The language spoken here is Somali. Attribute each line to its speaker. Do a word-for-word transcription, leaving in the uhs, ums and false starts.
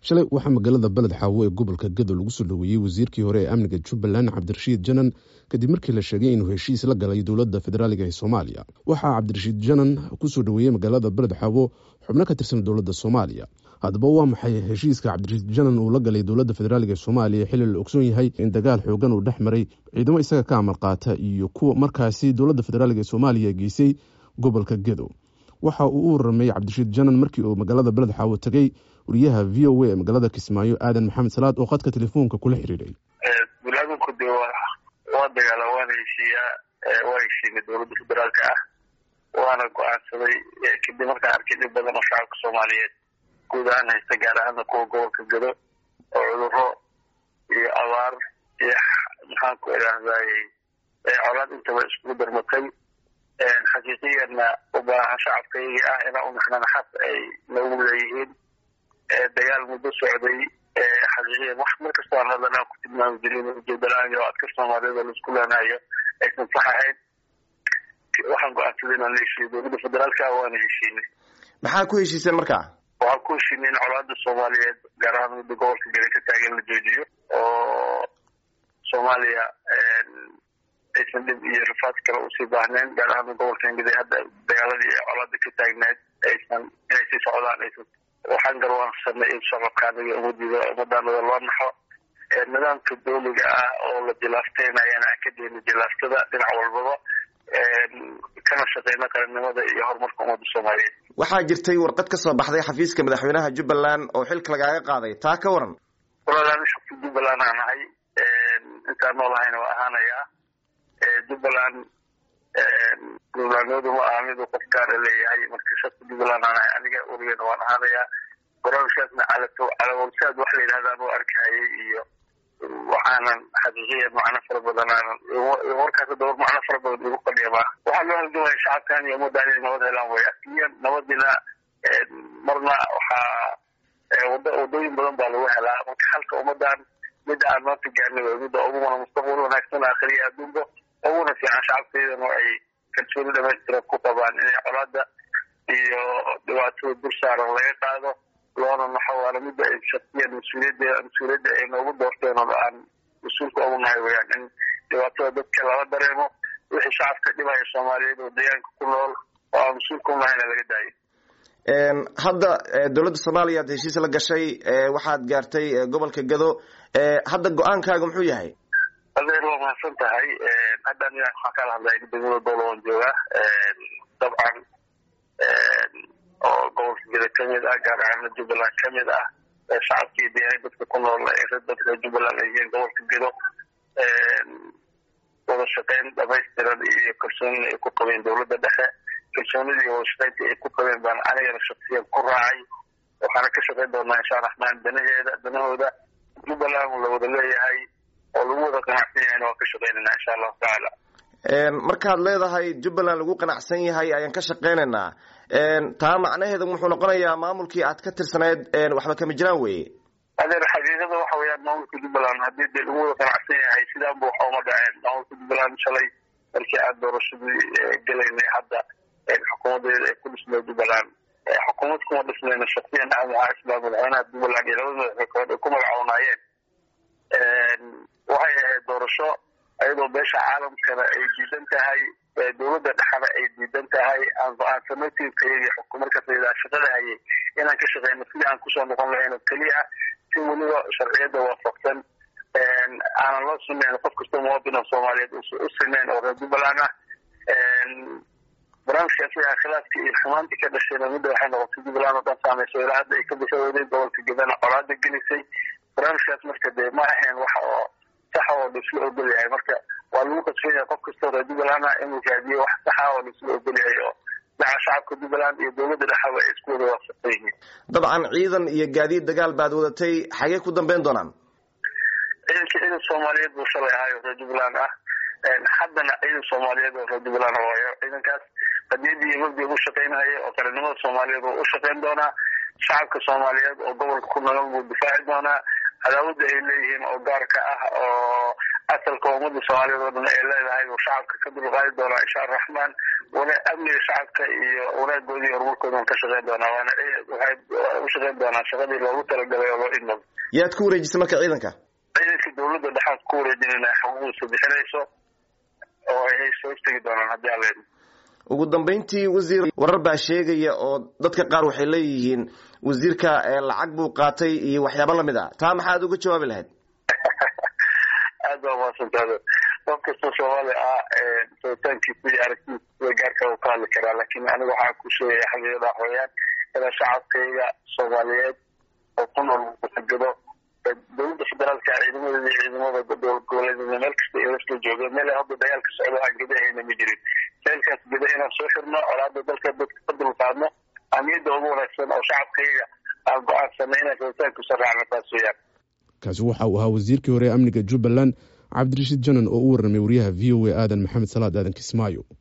Speaker 1: shalay waxaa magaalada Balad Xaawo ee gobolka Gado lagu soo dhaweeyay wasiirkii hore ee amniga Jubbaland Cabdirashiid Janan kadib markii la sheegay inuu heshiis la galay dowladda federaaliga ee Soomaaliya. Waxaa Cabdirashiid Janan ku soo dhaweeyay magaalada Balad Xaawo xubno ka tirsan dowladda Soomaaliya. Haddaba waa maxay heshiiska Cabdirashiid Janan uu la galay dowladda federaaliga ee Soomaaliya xilli la ogsoon yahay in dagaal xoogan uu dhex maray ciidamo isaga ka amar qaata iyo kuwa markaasi dowladda federaaliga ee Soomaaliya geysay gobolka Gado. Waxa uu u warramay Cabdirashiid Janan markii uu magaalada Balad Xaawo tagay wariyaha V O A ee magaalada Kismaayo Aadan Maxamed Salaad oo khadka telefoonka kula xiriiray.
Speaker 2: Dowladda ku deewa waa dagaal waan heshiiyaa waa heshiiyay dowladda federaalka ah waana go'aansaday kadib markaan arkay dib badan oo shacabka Soomaaliyeed guud ahaan haysta gaar ahaan kuwa gobolka Gado oo cudurro iyo abaar iyo maxaan ku ilaahay colaad intaba isku darmatay xaqiiqiyana u baahan shacabkayga ah inay u naxnaan xaq ay nagu leeyihiin dagaal muddo socday xaqiiqiyan wax markasta aan hadana ku tilmaami jirin Jubbaland iyo adka Soomaalida la isku leenayo aysan sax ahayn waxaan go'aansaday inaan la heshiiyo dowladda federaalka waana heshiinay.
Speaker 3: Maxaa ku heshiiseen markaa?
Speaker 2: waxaan ku heshiinay in colaadda Soomaaliyeed gaar ahaan muddo gobolka Gado ka taagan la joojiyo oo Soomaaliya aysan dib iyo rafaad kale u sii baahneen gaar ahaan gobolka Gado hadda dagaaladii colaadda ka taagneed aysan inay sii socdaan aysan waxaan garwaaqsanay in shacabkaaniga umadiida umadaanada loo naxo nidaamka dowliga ah oo la jilaafteenayana aan ka deenin jilaaftada dhinac walbaba kana shaqeyna qarannimada iyo horumarka ummadda Soomaaliyeed.
Speaker 3: Waxaa jirtay warqad ka soo baxday xafiiska madaxweynaha Jubbaland oo xilka lagaaga qaaday taa ka waran.
Speaker 2: Walaalaha shaqada Jubbaland aan ahay intaan noolahayna waa ahaanayaa Jubbaland Jubbaland ma aha mid qof gaar ah leeyahay marka shaqada Jubbaland aan ahay aniga uriyada waan ahaanayaa barnaamijkaasna calato calawalsaad wax la yiraahdo oo arkayay iyo waxaanan xaqiiqiyan macna fara badan aan warkaas door macna fara badan ugu qadiyaba waxa loo halgamay shacabkan iyo ummadda nabad helaan way asliyan nabadina marna waxa wadooyin badan baa lagu helaa marka halka ummadan mid aan maanta gaarnay midda ugu mustaqbal wanaagsan aakhiriya adduunka ugu fiican shacabkeedana ay kalsooni dhammaystiran ku qabaan inay colaadda iyo dhibaatada dul saaran laga qaado loona naxwaala midda ay shaqiyaan mas'uuliyadda mas'uuliyadda ay noogu doorteen oo aan mas'uulka ugu nahay weeyaan in dhibaatada dadka laga dareemo wixii shacabka dhibaya Soomaaliyeed oo deegaanka ku nool oo aan mas'uulka u nahayna laga daayo.
Speaker 3: een hadda dowladda Soomaaliya heshiis la gashay waxaad gaartay gobolka Gado hadda go'aankaaga muxuu yahay?
Speaker 2: adeer waa mahadsan tahay hadda aniga waxaan kala hadlayaa degmada Doloon jooga dabcan oo gobolka Gado kamid ah gaar ahaan Jubbaland kamid ah shacabkii deegaanka dadka ku nool ee dadka Jubbaland ay gobolka Gado wada shaqeyn dhamaystiran iyo kalsooni ay ku qabeen dowladda dhexe kalsoonidii iyo shaqeyntii ay ku qabeen baan aniga shakhsiyan ku raacay waxaana ka shaqeyn doonaa insha Allah raxmaan danaheeda danahooda Jubbaland la wada leeyahay oo lagu wada qanacsan yahay oo ka shaqeynayna insha Allah taala.
Speaker 3: een markaad leedahay Jubbaland lagu qanacsan yahay ayaan ka shaqeynaynaa een taa macnaheedu wuxuu noqonayaa maamulkii aad ka tirsaneed een waxba kama jiraan weeye.
Speaker 2: adeer xaqiiqada waxa weeyaan maamulka Jubbaland haddii dee lagu wada qanacsan yahay sidaan buu waxa uma dhaceen maamulka Jubbaland shalay markii aad doorashadii galaynay hadda xukuumadda ay ku dhismay Jubbaland xukuumad kuma dhismayna shaqsiyan aan waxa islaam madaxweynaha Jubbaland iyo labada madaxweyne ay ku magacaabanayeen waxay ahayd doorasho ayadoo beesha caalamkana ay diidan tahay dowladda dhexana ay diidan tahay aan go'aansanay tiirkeedii xukuumadda sayida shaqada hayay inaan ka shaqeyno sidii aan ku soo noqon lahayn kaliya si waliba sharciyada waafaqsan aan loo sameeyo qof kasta muwaadin Soomaaliyeed u sameeyo oo Jubbaland ah barnaamijkaas ayaa khilaafkii iyo xumaantii ka dhashay midda waxay noqotay Jubbaland oo dhan saameysay ilaa hadda ay ka bisowday gobolka Gado colaadda gelisay barnaamijkaas marka dee ma ahayn wax oo sax oo isla ogol yahay marka waa lagu qasbay qof kasta oo Jubbaland ah inuu raadiyo wax sax ah oo isla ogol yahay oo dhaca shacabka Jubbaland iyo dowladda dhexe ay isku wada waafaqsan yihiin.
Speaker 3: dabcan ciidan iyo gaadiid dagaal baad wadatay xagee ku dambeyn doonaan?
Speaker 2: ciidanka Soomaaliyeed buu shalay ahay oo Jubbaland ah haddana ciidan Soomaaliyeed oo Jubbaland waayo ciidankaas qadiyadii mabdi u shaqeynaya oo qarannimada Soomaaliyeed oo u shaqeyn doona shacabka Soomaaliyeed oo gobolka ku nool buu difaaci doona cadaawada ay leeyihiin oo gaarka ah oo asalka ummadda soomaaliyeed oo dhan ay leedahay uu shacabka ka dulqaadi doonaa insha araxmaan wana amniga shacabka iyo wanaagoodii horumarkoodan ka shaqeyn doonaa waana waxay u shaqeyn doonaa shaqadii loogu talagalay oo loo idmado.
Speaker 3: yaad ku wareejisay marka ciidanka?
Speaker 2: ciidanka dawladda dhexaad ku wareejinayna xuquuqdiisa bixinayso oo ay soo istegi doonaan haddii aan leedno.
Speaker 3: ugu dambeyntii wasiir, warar baa sheegaya oo dadka qaar waxay leeyihiin wasiirka lacag buu qaatay iyo waxyaabo lamid ah, taa maxaad uga jawaabi lahayd?
Speaker 2: aad baa mahadsantahay. qof kasta Soomaali ah sabitaankiisa iyo aragtidiisa gaarka uu ka hadli karaa, laakiin aniga waxaan ku sheegaya xaqiiqada waxweeyaan ina shacabkayga Soomaaliyeed oo ku nool gado dowladda federaalka ciidamada iyo ciidamada goboleedyada meel kasta ay la joogeen meel hadda dagaalka socdo aan gudahayna ma jirin. meelkaas guda inaan soo xirno colaadda dalka dadka ka dulqaadno amniyadda ugu wanaagsan oo shacabkayga aan go-aansanay inaan sabitaanku saraacno taas weeyaan.
Speaker 1: kaasi waxa uu ahaa wasiirkii hore ee amniga Jubbaland Cabdirashiid Janan oo u warramay wariyaha V O A Aadan Maxamed Salaad Aadan Kismaayo.